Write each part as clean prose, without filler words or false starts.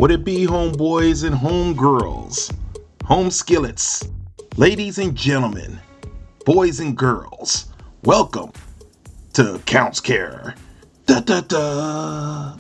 Would it be homeboys and homegirls, home skillets, ladies and gentlemen, boys and girls? Welcome to Counts Care. Da da da.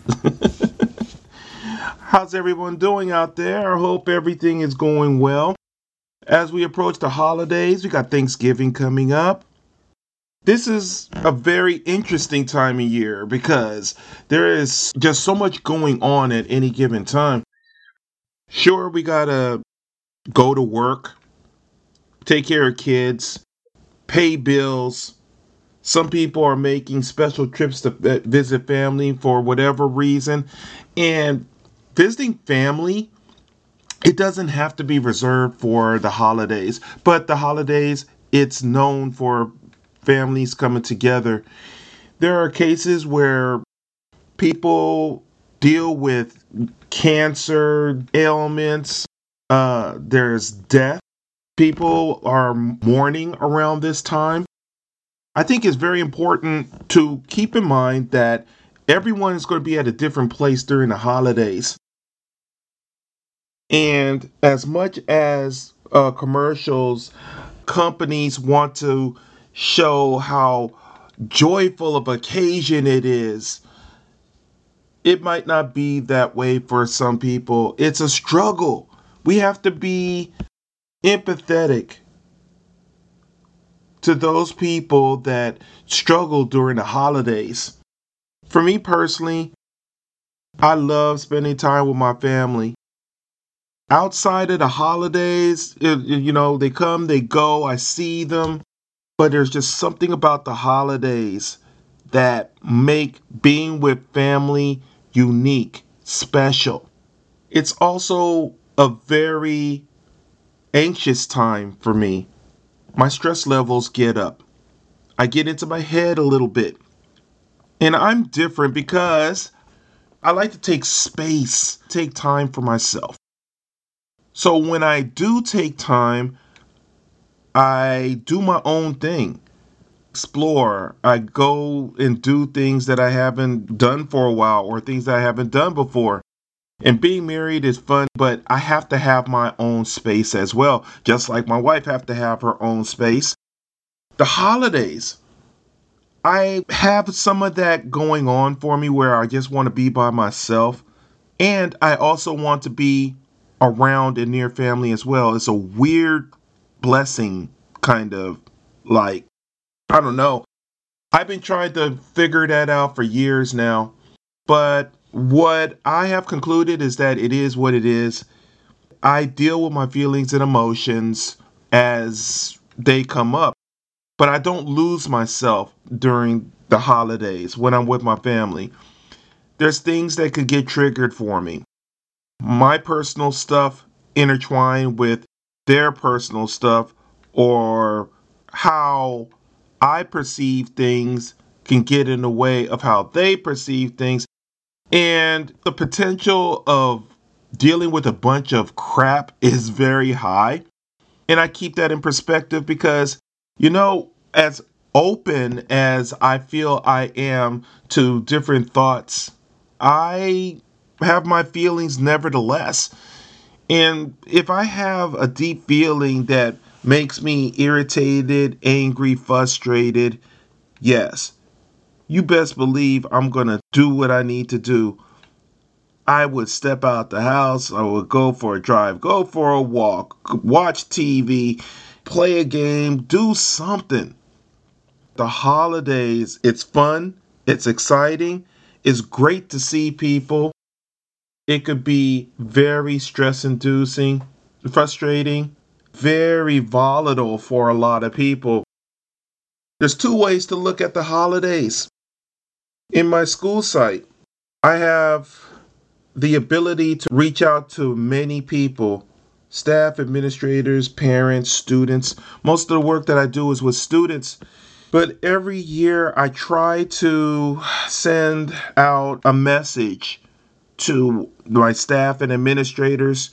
How's everyone doing out there? I hope everything is going well. As we approach the holidays, we got Thanksgiving coming up. This is a very interesting time of year because there is just so much going on at any given time. Sure, we gotta go to work, take care of kids, pay bills. Some people are making special trips to visit family for whatever reason. And visiting family, it doesn't have to be reserved for the holidays. But the holidays, it's known for families coming together. There are cases where people deal with cancer ailments. There's death. People are mourning around this time. I think it's very important to keep in mind that everyone is going to be at a different place during the holidays. And as much as commercials, companies want to show how joyful of occasion it is, it might not be that way for some people. It's a struggle. We have to be empathetic to those people that struggle during the holidays. For me personally, I love spending time with my family. Outside of the holidays, they come, they go, I see them. But there's just something about the holidays that make being with family unique, special. It's also a very anxious time for me. My stress levels get up. I get into my head a little bit. And I'm different because I like to take space, take time for myself. So when I do take time, I do my own thing. Explore. I go and do things that I haven't done for a while or things that I haven't done before. And being married is fun, but I have to have my own space as well, just like my wife have to have her own space. The holidays, I have some of that going on for me where I just want to be by myself. And I also want to be around and near family as well. It's a weird blessing, kind of like, I don't know. I've been trying to figure that out for years now. But what I have concluded is that it is what it is. I deal with my feelings and emotions as they come up. But I don't lose myself during the holidays when I'm with my family. There's things that could get triggered for me. My personal stuff intertwined with their personal stuff, or how I perceive things can get in the way of how they perceive things. And the potential of dealing with a bunch of crap is very high. And I keep that in perspective because, as open as I feel I am to different thoughts, I have my feelings nevertheless. And if I have a deep feeling that makes me irritated, angry, frustrated, yes, you best believe I'm going to do what I need to do. I would step out the house. I would go for a drive, go for a walk, watch TV, play a game, do something. The holidays, it's fun. It's exciting. It's great to see people. It could be very stress inducing, frustrating, very volatile for a lot of people. There's two ways to look at the holidays. In my school site, I have the ability to reach out to many people, staff, administrators, parents, students. Most of the work that I do is with students. But every year I try to send out a message to my staff and administrators.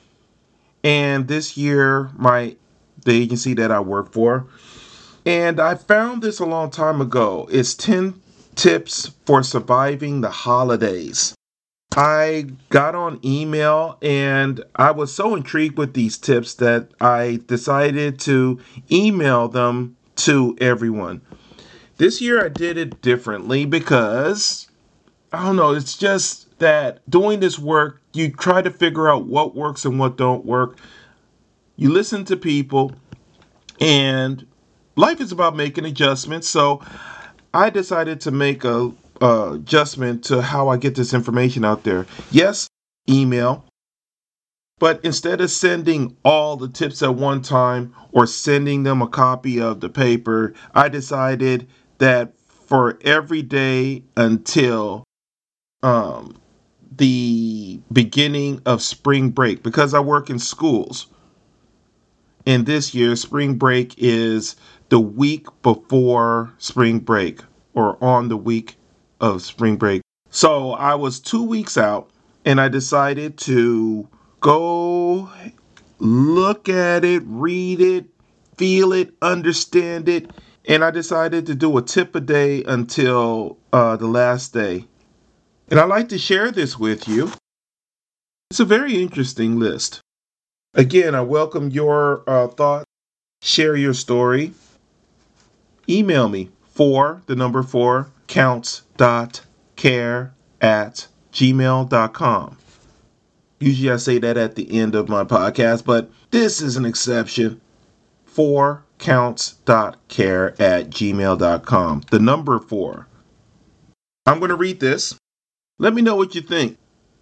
And this year, the agency that I work for, and I found this a long time ago. It's 10 tips for surviving the holidays. I got on email and I was so intrigued with these tips that I decided to email them to everyone. This year I did it differently because I don't know, it's just that doing this work, you try to figure out what works and what don't work. You listen to people and life is about making adjustments. So I decided to make a adjustment to how I get this information out there. Yes, email, but instead of sending all the tips at one time or sending them a copy of the paper, I decided that for every day until um, the beginning of spring break, because I work in schools, and this year spring break is the week before spring break or on the week of spring break. So I was 2 weeks out and I decided to go look at it, read it, feel it, understand it. And I decided to do a tip a day until the last day. And I'd like to share this with you. It's a very interesting list. Again, I welcome your thoughts. Share your story. Email me for the number 4 counts.care@gmail.com. Usually I say that at the end of my podcast, but this is an exception. 4counts.care@gmail.com. The number 4. I'm going to read this. Let me know what you think.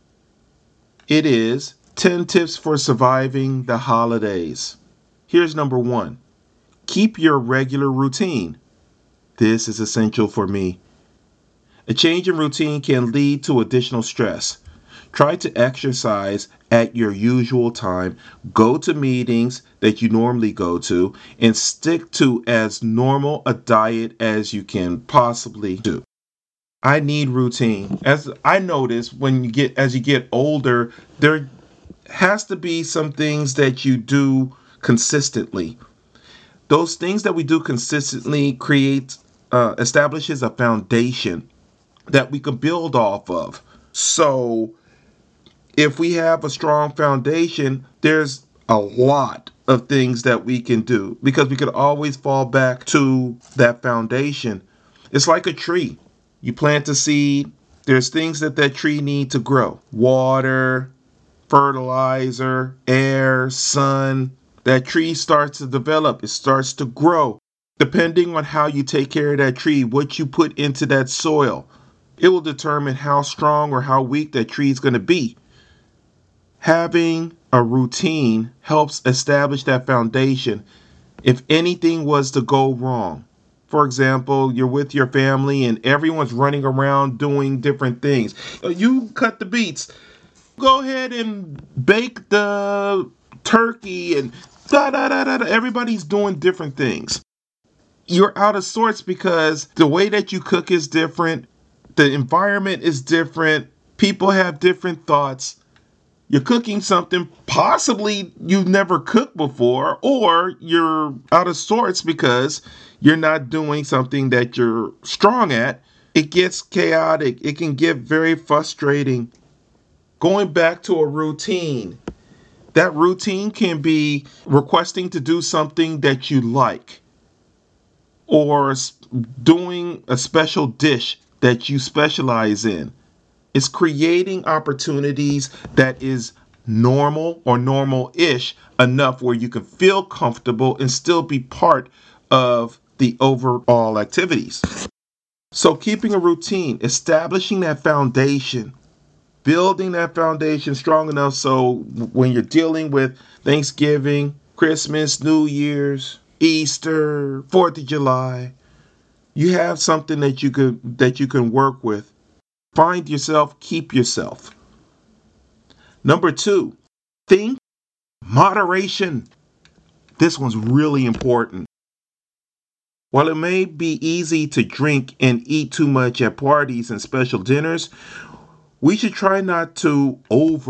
It is 10 tips for surviving the holidays. Here's number 1. Keep your regular routine. This is essential for me. A change in routine can lead to additional stress. Try to exercise at your usual time, go to meetings that you normally go to, and stick to as normal a diet as you can possibly do. I need routine. As I notice as you get older, there has to be some things that you do consistently. Those things that we do consistently establishes a foundation that we can build off of. So if we have a strong foundation, there's a lot of things that we can do because we could always fall back to that foundation. It's like a tree. You plant a seed, there's things that tree need to grow. Water, fertilizer, air, sun. That tree starts to develop. It starts to grow. Depending on how you take care of that tree, what you put into that soil, it will determine how strong or how weak that tree is going to be. Having a routine helps establish that foundation if anything was to go wrong. For example, you're with your family and everyone's running around doing different things. You cut the beets. Go ahead and bake the turkey and da da da da. Everybody's doing different things. You're out of sorts because the way that you cook is different. The environment is different. People have different thoughts. You're cooking something possibly you've never cooked before, or you're out of sorts because you're not doing something that you're strong at. It gets chaotic. It can get very frustrating. Going back to a routine. That routine can be requesting to do something that you like, or doing a special dish that you specialize in. It's creating opportunities that is normal or normal-ish enough where you can feel comfortable and still be part of the overall activities. So keeping a routine, establishing that foundation, building that foundation strong enough so when you're dealing with Thanksgiving, Christmas, New Year's, Easter, 4th of July, you have something that you can work with. Find yourself, keep yourself. Number 2, think moderation. This one's really important. While it may be easy to drink and eat too much at parties and special dinners, we should try not to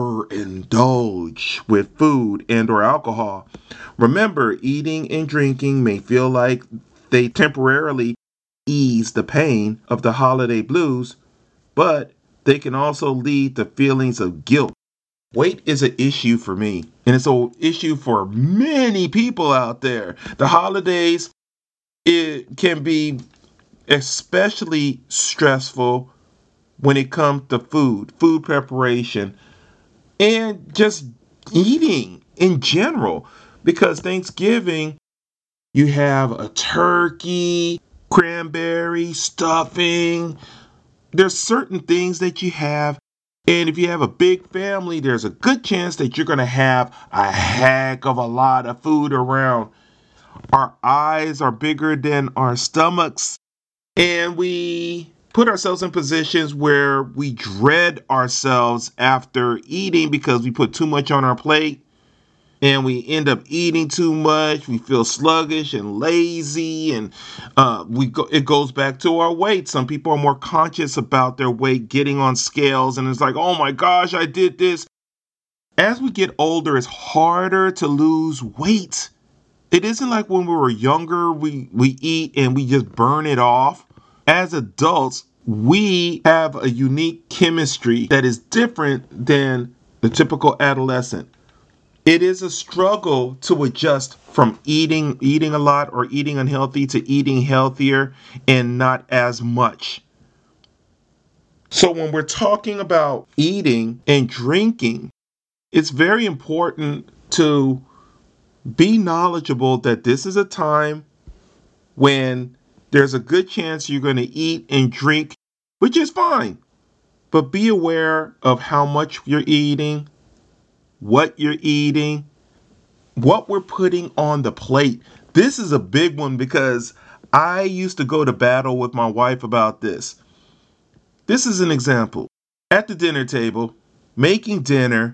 overindulge with food and or alcohol. Remember, eating and drinking may feel like they temporarily ease the pain of the holiday blues, but they can also lead to feelings of guilt. Weight is an issue for me, and it's an issue for many people out there. The holidays, it can be especially stressful when it comes to food preparation, and just eating in general. Because Thanksgiving, you have a turkey, cranberry, stuffing. There's certain things that you have. And if you have a big family, there's a good chance that you're going to have a heck of a lot of food around. Our eyes are bigger than our stomachs. And we put ourselves in positions where we dread ourselves after eating because we put too much on our plate. And we end up eating too much. We feel sluggish and lazy, and it goes back to our weight. Some people are more conscious about their weight, getting on scales, and it's like, oh my gosh, I did this. As we get older, it's harder to lose weight. It isn't like when we were younger, we eat and we just burn it off. As adults, we have a unique chemistry that is different than the typical adolescent. It is a struggle to adjust from eating a lot or eating unhealthy to eating healthier and not as much. So when we're talking about eating and drinking, it's very important to be knowledgeable that this is a time when there's a good chance you're going to eat and drink, which is fine. But be aware of how much you're eating, what you're eating, what we're putting on the plate. This is a big one because I used to go to battle with my wife about this. This is an example. At the dinner table, making dinner,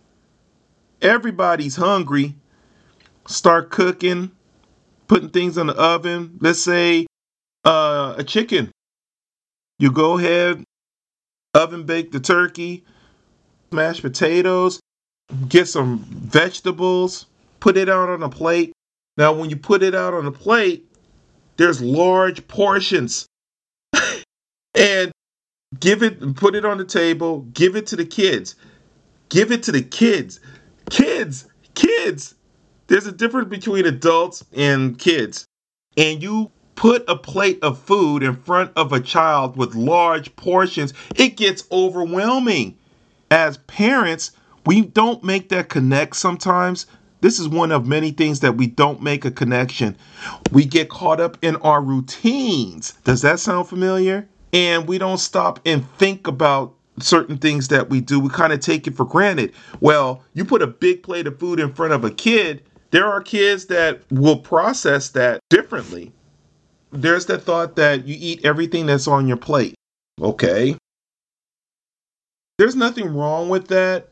everybody's hungry, start cooking, putting things in the oven. Let's say a chicken. You go ahead, oven bake the turkey, mashed potatoes, get some vegetables, put it out on a plate. Now, when you put it out on a plate, there's large portions. And put it on the table, give it to the kids. Give it to the kids. Kids. There's a difference between adults and kids. And you put a plate of food in front of a child with large portions, it gets overwhelming. As parents, we don't make that connect sometimes. This is one of many things that we don't make a connection. We get caught up in our routines. Does that sound familiar? And we don't stop and think about certain things that we do. We kind of take it for granted. Well, you put a big plate of food in front of a kid, there are kids that will process that differently. There's that thought that you eat everything that's on your plate. Okay. There's nothing wrong with that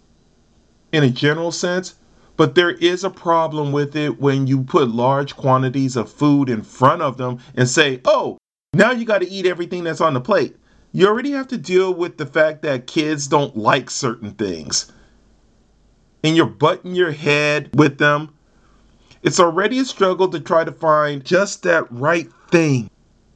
in a general sense, but there is a problem with it when you put large quantities of food in front of them and say, oh, now you got to eat everything that's on the plate. You already have to deal with the fact that kids don't like certain things. And you're butting your head with them. It's already a struggle to try to find just that right thing.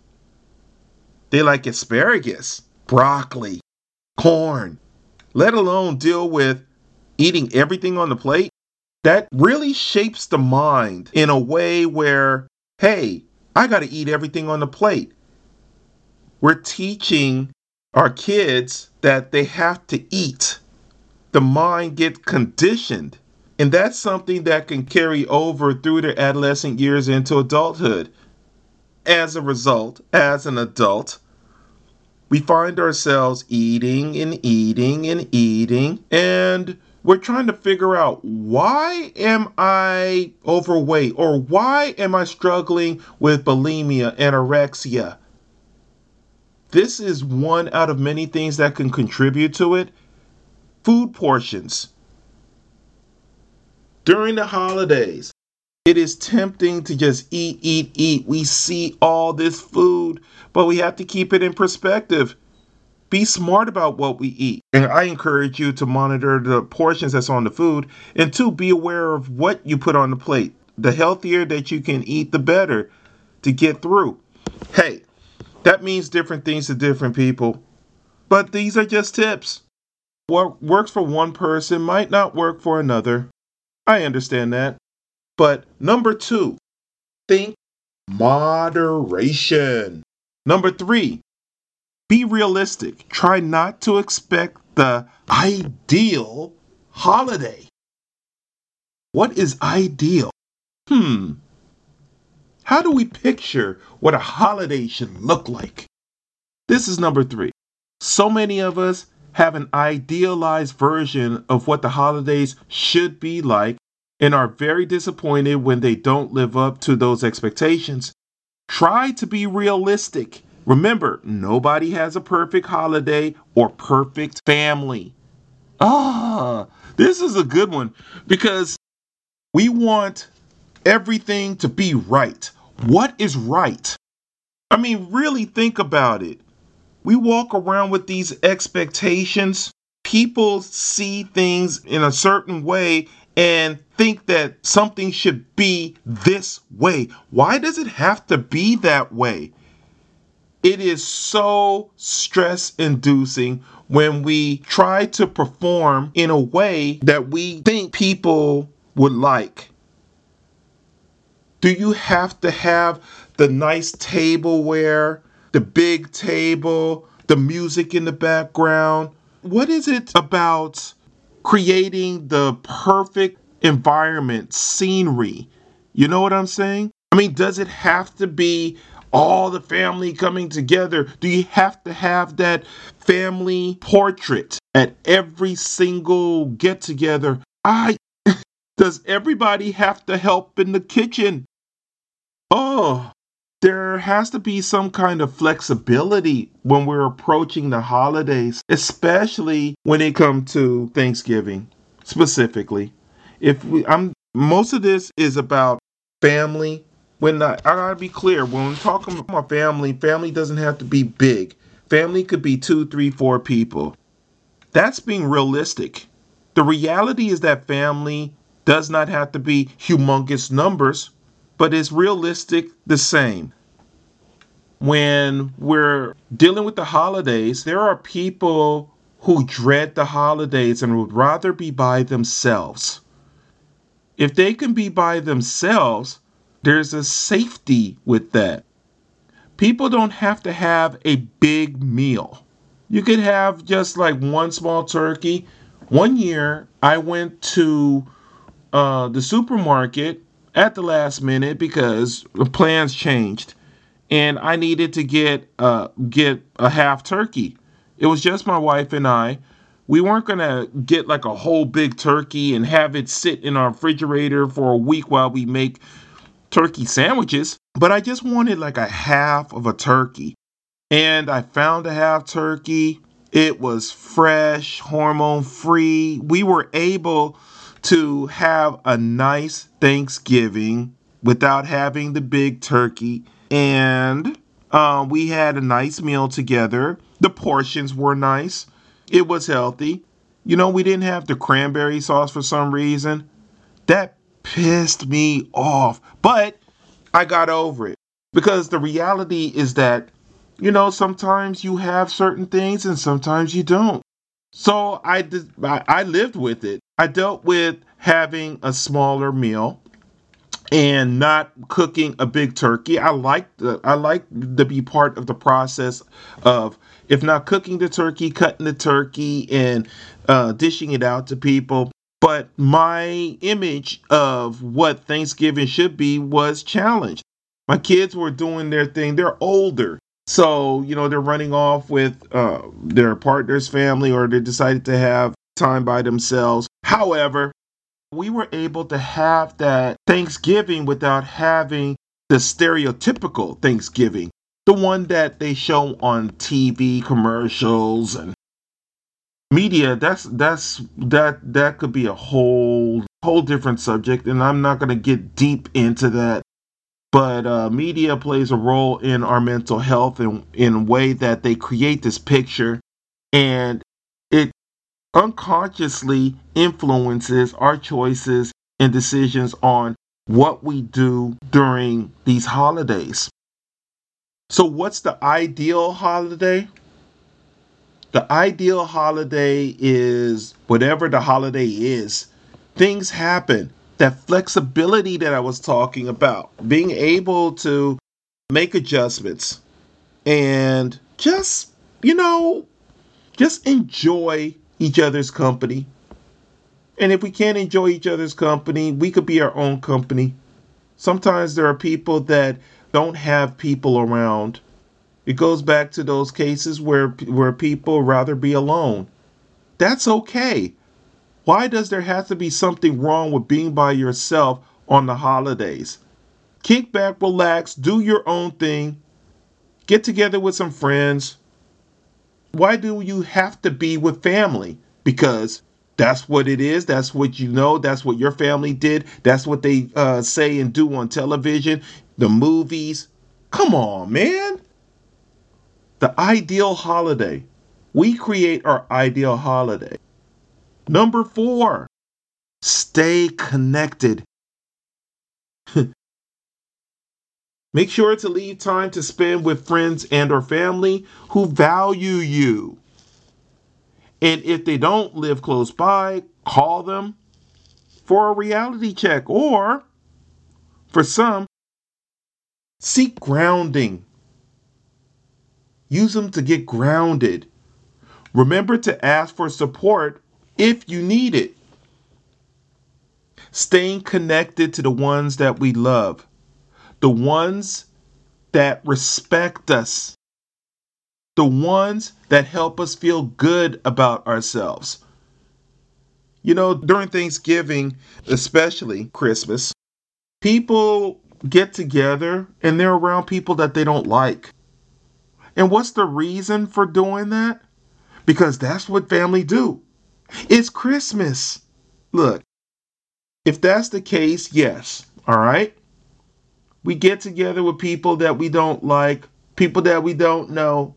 They like asparagus, broccoli, corn, let alone deal with eating everything on the plate. That really shapes the mind in a way where, hey, I got to eat everything on the plate. We're teaching our kids that they have to eat. The mind gets conditioned. And that's something that can carry over through their adolescent years into adulthood. As a result, as an adult, we find ourselves eating and eating and eating, and we're trying to figure out, why am I overweight, or why am I struggling with bulimia, anorexia? This is one out of many things that can contribute to it. Food portions. During the holidays, it is tempting to just eat. We see all this food, but we have to keep it in perspective. Be smart about what we eat. And I encourage you to monitor the portions that's on the food. And two, be aware of what you put on the plate. The healthier that you can eat, the better to get through. Hey, that means different things to different people. But these are just tips. What works for one person might not work for another. I understand that. But number two, think moderation. Number three, be realistic. Try not to expect the ideal holiday. What is ideal? How do we picture what a holiday should look like? This is number three. So many of us have an idealized version of what the holidays should be like and are very disappointed when they don't live up to those expectations. Try to be realistic. Remember, nobody has a perfect holiday or perfect family. This is a good one because we want everything to be right. What is right? I mean, really think about it. We walk around with these expectations. People see things in a certain way and think that something should be this way. Why does it have to be that way? It is so stress inducing when we try to perform in a way that we think people would like. Do you have to have the nice tableware, the big table, the music in the background? What is it about creating the perfect environment, scenery? You know what I'm saying? I mean, does it have to be all the family coming together? Do you have to have that family portrait at every single get together? Does everybody have to help in the kitchen? Oh, there has to be some kind of flexibility when we're approaching the holidays, especially when it comes to Thanksgiving specifically. If we, I'm Most of this is about family. I gotta be clear, when we're talking about family, family doesn't have to be big. Family could be two, three, four people. That's being realistic. The reality is that family does not have to be humongous numbers, but is realistic the same. When we're dealing with the holidays, there are people who dread the holidays and would rather be by themselves. If they can be by themselves, there's a safety with that. People don't have to have a big meal. You could have just like one small turkey. One year, I went to the supermarket at the last minute because the plans changed, and I needed to get a half turkey. It was just my wife and I. We weren't gonna get like a whole big turkey and have it sit in our refrigerator for a week while we make turkey sandwiches, but I just wanted like a half of a turkey. And I found a half turkey. It was fresh, hormone free. We were able to have a nice Thanksgiving without having the big turkey. And we had a nice meal together. The portions were nice. It was healthy. We didn't have the cranberry sauce for some reason. That pissed me off. But I got over it. Because the reality is that, sometimes you have certain things and sometimes you don't. So I lived with it. I dealt with having a smaller meal and not cooking a big turkey. I like to be part of the process of, if not cooking the turkey, cutting the turkey and dishing it out to people. But my image of what Thanksgiving should be was challenged. My kids were doing their thing. They're older. So, they're running off with their partner's family, or they decided to have time by themselves. However, we were able to have that Thanksgiving without having the stereotypical Thanksgiving, the one that they show on TV commercials and media. That could be a whole different subject, and I'm not going to get deep into that. But media plays a role in our mental health in a way that they create this picture, and it unconsciously influences our choices and decisions on what we do during these holidays. So what's the ideal holiday? The ideal holiday is whatever the holiday is. Things happen. That flexibility that I was talking about, being able to make adjustments and you know, just enjoy each other's company. And if we can't enjoy each other's company, we could be our own company. Sometimes there are people that don't have people around. It goes back to those cases where people rather be alone. That's okay. Why does there have to be something wrong with being by yourself on the holidays? Kick back, relax, do your own thing, get together with some friends. Why do you have to be with family? Because that's what it is. That's what you know. That's what your family did. That's what they say and do on television, the movies. Come on, man. The ideal holiday. We create our ideal holiday. Number 4, stay connected. Make sure to leave time to spend with friends and or family who value you. And if they don't live close by, call them for a reality check, or for some, seek grounding. Use them to get grounded. Remember to ask for support if you need it. Staying connected to the ones that we love, the ones that respect us, the ones that help us feel good about ourselves. You know, during Thanksgiving, especially Christmas, people get together and they're around people that they don't like. And what's the reason for doing that? Because that's what family do. It's Christmas. Look, if that's the case, yes, all right? We get together with people that we don't like, people that we don't know.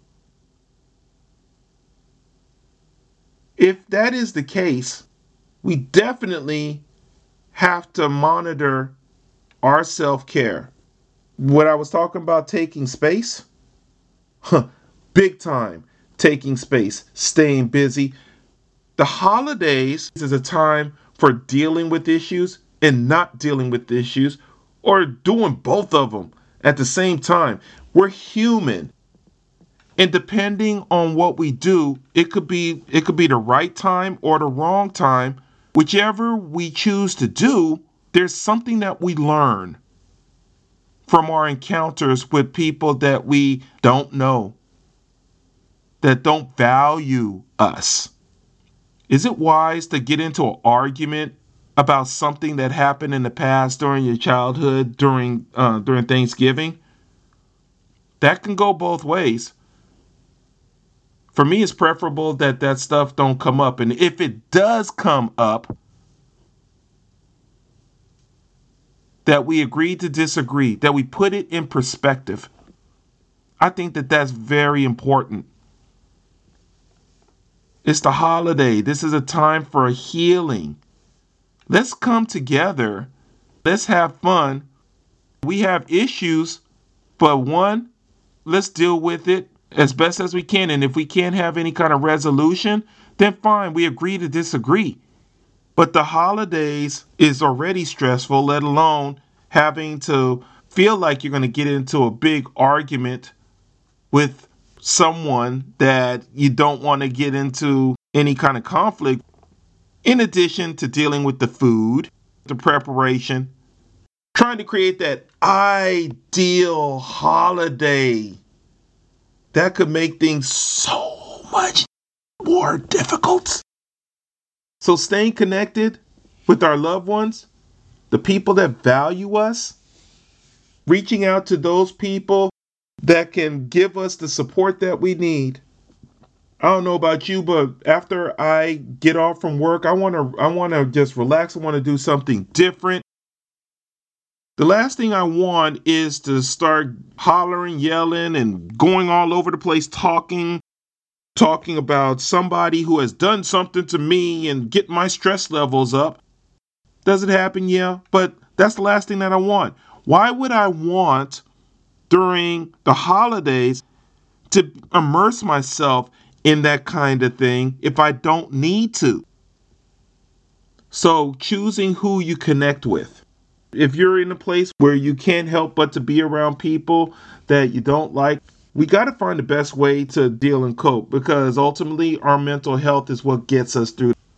If that is the case, we definitely have to monitor our self-care. What I was talking about, taking space, big time taking space, staying busy. The holidays is a time for dealing with issues and not dealing with issues, or doing both of them at the same time. We're human. And depending on what we do, it could be the right time or the wrong time. Whichever we choose to do, there's something that we learn from our encounters with people that we don't know, that don't value us. Is it wise to get into an argument about something that happened in the past during your childhood, during Thanksgiving? That can go both ways. For me, it's preferable that that stuff don't come up. And if it does come up, that we agree to disagree, that we put it in perspective. I think that that's very important. It's the holiday. This is a time for healing. Let's come together. Let's have fun. We have issues, but one, let's deal with it as best as we can. And if we can't have any kind of resolution, then fine, we agree to disagree. But the holidays is already stressful, let alone having to feel like you're going to get into a big argument with someone that you don't want to get into any kind of conflict. In addition to dealing with the food, the preparation, trying to create that ideal holiday, that could make things so much more difficult. So staying connected with our loved ones, the people that value us, reaching out to those people that can give us the support that we need. I don't know about you, but after I get off from work, I want to just relax. I want to do something different. The last thing I want is to start hollering, yelling, and going all over the place talking about somebody who has done something to me and get my stress levels up. Does it happen? Yeah, but that's the last thing that I want. Why would I want during the holidays to immerse myself in that kind of thing if I don't need to. So choosing who you connect with. If you're in a place where you can't help but to be around people that you don't like, we got to find the best way to deal and cope, because ultimately our mental health is what gets us through.